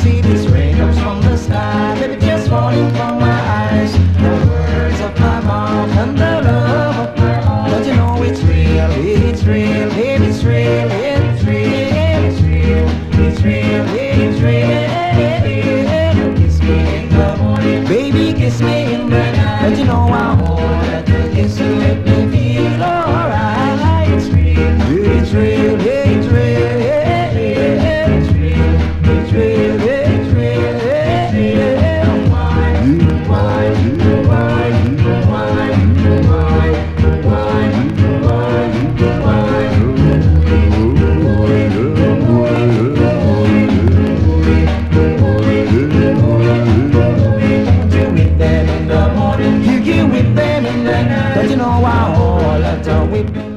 see this rain comes from the sky, baby, just falling from my eyes. The words of my mouth and the love of my heart. Don't you know it's real, baby, it's real, it's real, it's real, it's real, it's real. Kiss me in the morning, baby, kiss me in the night. Don't you know I hold that kiss to make me feel alright. It's real, it's real, it's real, it's real, it's real, it's real, it's real. Why, you can whip them in the night. Don't you know I hold that whip?